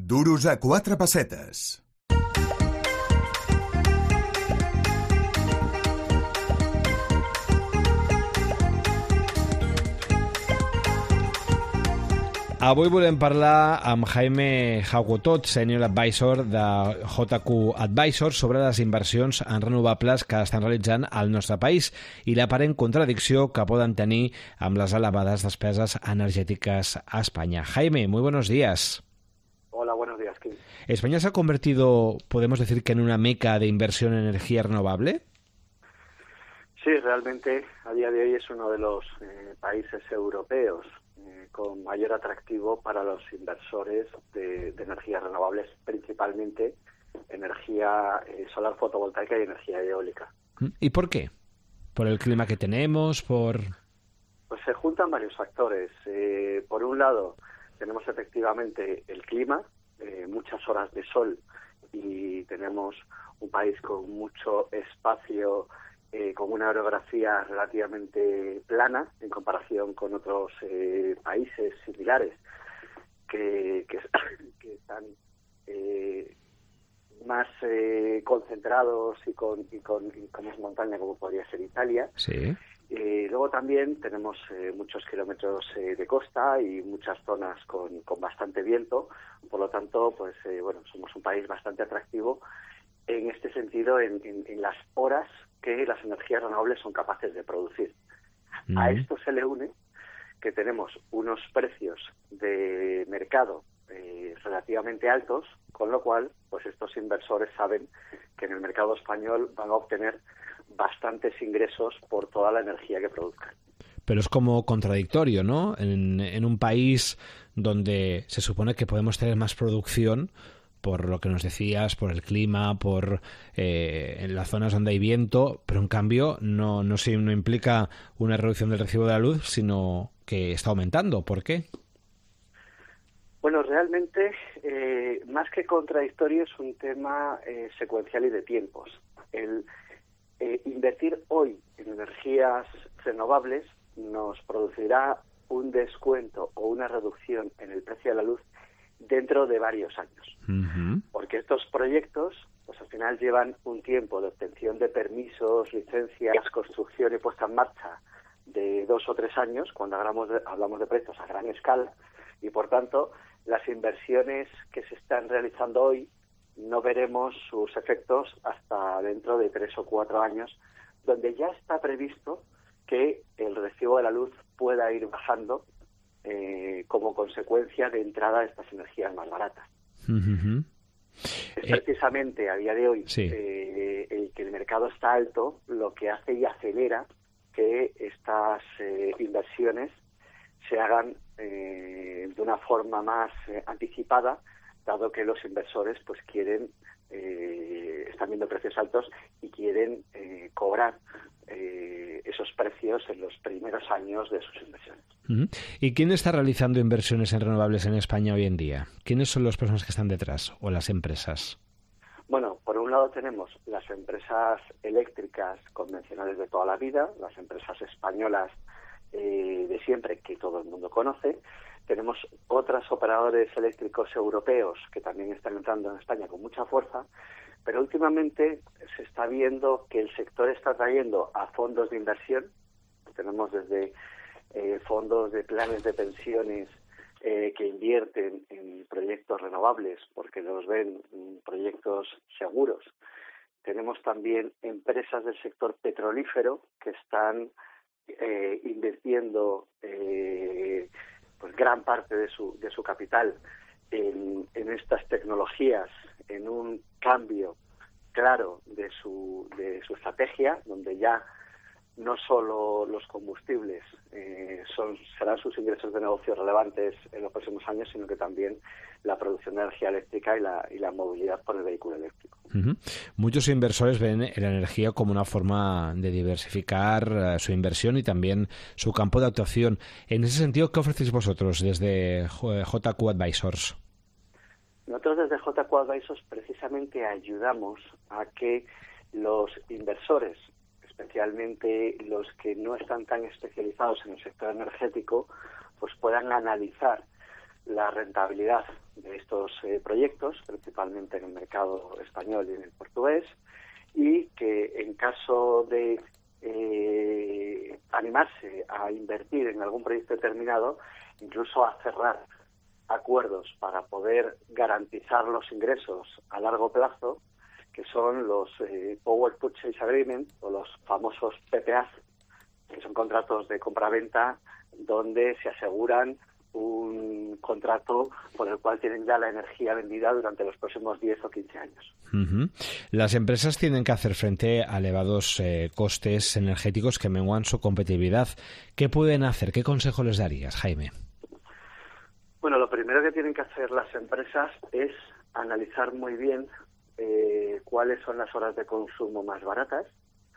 Duros a 4 pessetes. Avui volem parlar amb Jaime Jagotot, Senior Advisor de JQ Advisors, sobre les inversions en renovables que estan realitzant al nostre país i l'aparent contradicció que poden tenir amb les elevades despeses energéticas a España. Jaime, muy buenos días. Hola, buenos días, Kim. ¿España se ha convertido, podemos decir, que en una meca de inversión en energía renovable? Sí, realmente a día de hoy es uno de los países europeos con mayor atractivo para los inversores de energías renovables, principalmente energía solar fotovoltaica y energía eólica. ¿Y por qué? ¿Por el clima que tenemos? ¿Por...? Pues se juntan varios factores. Por un lado, tenemos efectivamente el clima, muchas horas de sol, y tenemos un país con mucho espacio, con una orografía relativamente plana en comparación con otros países similares que están más concentrados y con más montaña, como podría ser Italia. Sí. Luego también tenemos muchos kilómetros de costa y muchas zonas con bastante viento. Por lo tanto, pues somos un país bastante atractivo en este sentido, en las horas que las energías renovables son capaces de producir. A esto se le une que tenemos unos precios de mercado relativamente altos, con lo cual pues estos inversores saben que en el mercado español van a obtener bastantes ingresos por toda la energía que produzcan. Pero es como contradictorio, ¿no? En un país donde se supone que podemos tener más producción, por lo que nos decías, por el clima, por en las zonas donde hay viento, pero en cambio no implica una reducción del recibo de la luz, sino que está aumentando. ¿Por qué? Bueno, realmente, más que contradictorio, es un tema secuencial y de tiempos. El invertir hoy en energías renovables nos producirá un descuento o una reducción en el precio de la luz dentro de varios años. Uh-huh. Porque estos proyectos, pues al final llevan un tiempo de obtención de permisos, licencias, construcción y puesta en marcha de 2 o 3 años, cuando hablamos de proyectos a gran escala, y por tanto las inversiones que se están realizando hoy no veremos sus efectos hasta dentro de 3 o 4 años, donde ya está previsto que el recibo de la luz pueda ir bajando como consecuencia de entrada de estas energías más baratas. Uh-huh. Es precisamente a día de hoy sí. El que el mercado está alto lo que hace y acelera que estas inversiones se hagan de una forma más anticipada, dado que los inversores pues quieren, están viendo precios altos y quieren cobrar esos precios en los primeros años de sus inversiones. Uh-huh. ¿Y quién está realizando inversiones en renovables en España hoy en día? ¿Quiénes son las personas que están detrás o las empresas? Bueno, por un lado tenemos las empresas eléctricas convencionales de toda la vida, las empresas españolas de siempre que todo el mundo conoce. Tenemos otros operadores eléctricos europeos que también están entrando en España con mucha fuerza, pero últimamente se está viendo que el sector está trayendo a fondos de inversión. Tenemos desde fondos de planes de pensiones que invierten en proyectos renovables porque los ven proyectos seguros. Tenemos también empresas del sector petrolífero que están invirtiendo pues gran parte de su capital en estas tecnologías, en un cambio claro de su estrategia, donde ya no solo los combustibles serán sus ingresos de negocio relevantes en los próximos años, sino que también la producción de energía eléctrica y la movilidad por el vehículo eléctrico. Uh-huh. Muchos inversores ven la energía como una forma de diversificar su inversión y también su campo de actuación. En ese sentido, ¿qué ofrecéis vosotros desde JQ Advisors? Nosotros desde JQ Advisors precisamente ayudamos a que los inversores, especialmente los que no están tan especializados en el sector energético, pues puedan analizar la rentabilidad de estos proyectos, principalmente en el mercado español y en el portugués, y que en caso de animarse a invertir en algún proyecto determinado, incluso a cerrar acuerdos para poder garantizar los ingresos a largo plazo, que son los Power Purchase Agreement o los famosos PPAs, que son contratos de compraventa donde se aseguran un contrato por el cual tienen ya la energía vendida durante los próximos 10 o 15 años. Uh-huh. Las empresas tienen que hacer frente a elevados costes energéticos que menguan su competitividad. ¿Qué pueden hacer? ¿Qué consejo les darías, Jaime? Bueno, lo primero que tienen que hacer las empresas es analizar muy bien cuáles son las horas de consumo más baratas,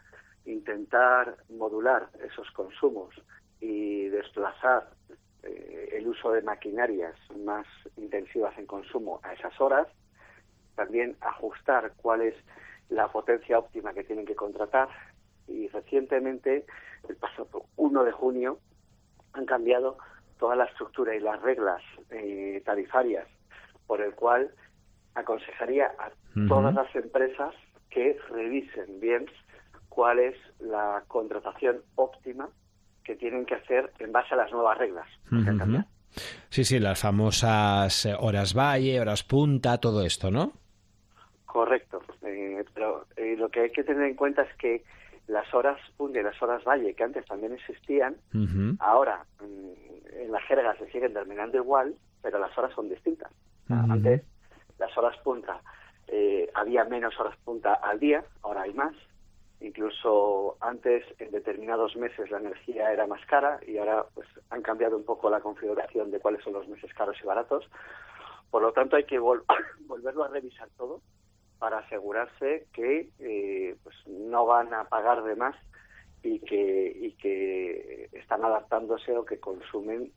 intentar modular esos consumos y desplazar el uso de maquinarias más intensivas en consumo a esas horas, también ajustar cuál es la potencia óptima que tienen que contratar, y recientemente, el pasado 1 de junio, han cambiado toda la estructura y las reglas tarifarias, por el cual aconsejaría a todas las empresas que revisen bien cuál es la contratación óptima que tienen que hacer en base a las nuevas reglas que han cambiado. Sí, las famosas horas valle, horas punta, todo esto, ¿no? Correcto, pero lo que hay que tener en cuenta es que las horas punta y las horas valle, que antes también existían, ahora en la jerga se siguen terminando igual, pero las horas son distintas. Antes las horas punta, había menos horas punta al día, ahora hay más. Incluso antes, en determinados meses, la energía era más cara, y ahora pues han cambiado un poco la configuración de cuáles son los meses caros y baratos. Por lo tanto, hay que volverlo a revisar todo para asegurarse que pues no van a pagar de más y que están adaptándose o que consumen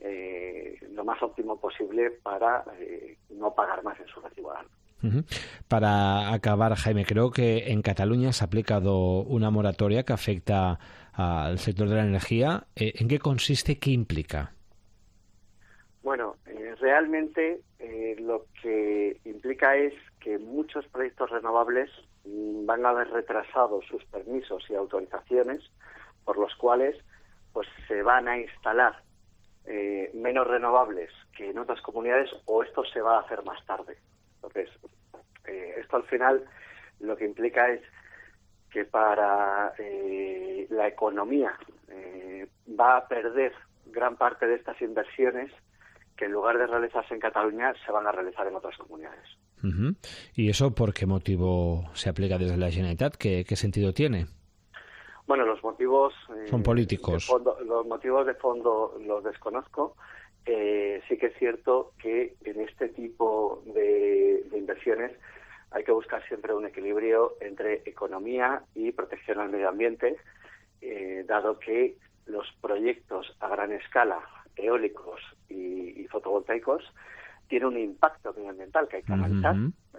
lo más óptimo posible para no pagar más en su recibo. Para acabar, Jaime, creo que en Cataluña se ha aplicado una moratoria que afecta al sector de la energía. ¿En qué consiste? ¿Qué implica? Bueno, realmente lo que implica es que muchos proyectos renovables van a haber retrasado sus permisos y autorizaciones, por los cuales pues se van a instalar menos renovables que en otras comunidades, o esto se va a hacer más tarde. Entonces, esto al final lo que implica es que para la economía va a perder gran parte de estas inversiones que en lugar de realizarse en Cataluña se van a realizar en otras comunidades. ¿Y eso por qué motivo se aplica desde la Generalitat? ¿Qué sentido tiene? Bueno, los motivos son políticos. Los motivos de fondo los desconozco. Sí que es cierto que en este tipo de inversiones hay que buscar siempre un equilibrio entre economía y protección al medio ambiente, dado que los proyectos a gran escala, eólicos y fotovoltaicos, tienen un impacto medioambiental que hay que analizar.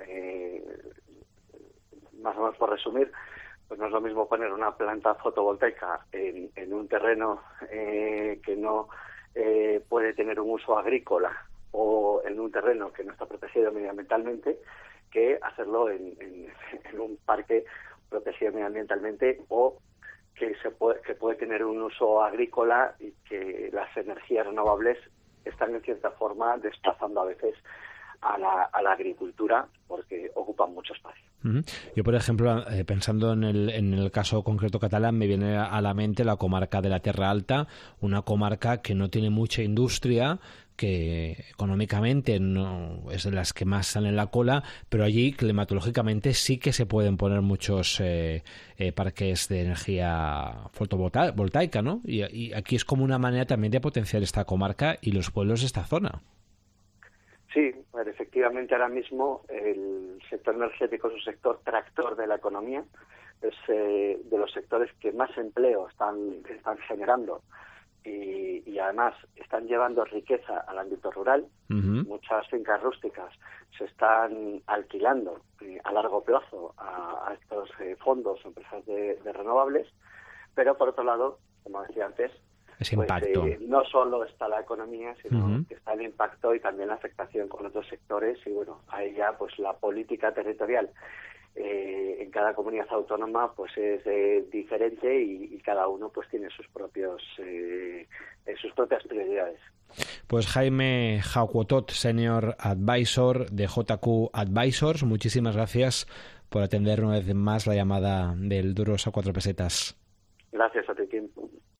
Más o menos, por resumir, pues no es lo mismo poner una planta fotovoltaica en un terreno que no puede tener un uso agrícola, o en un terreno que no está protegido medioambientalmente, que hacerlo en un parque protegido medioambientalmente, o que puede tener un uso agrícola, y que las energías renovables están en cierta forma desplazando a veces a la agricultura, porque ocupan mucho espacio. Yo, por ejemplo, pensando en el caso concreto catalán, me viene a la mente la comarca de la Terra Alta, una comarca que no tiene mucha industria, que económicamente no es de las que más salen en la cola, pero allí climatológicamente sí que se pueden poner muchos parques de energía fotovoltaica, ¿no? Y aquí es como una manera también de potenciar esta comarca y los pueblos de esta zona. Sí, pues efectivamente ahora mismo el sector energético es un sector tractor de la economía, es de los sectores que más empleo están generando, y además están llevando riqueza al ámbito rural. Muchas fincas rústicas se están alquilando a largo plazo a estos fondos o empresas de renovables, pero por otro lado, como decía antes, ese impacto. No solo está la economía, sino que está el impacto y también la afectación con otros sectores, y bueno, ahí ya pues la política territorial en cada comunidad autónoma pues es diferente, y cada uno pues tiene sus propias prioridades. Pues Jaime Jaucuotot, Senior Advisor de JQ Advisors, muchísimas gracias por atender una vez más la llamada del Duros a 4 pesetas. Gracias a ti, Kim.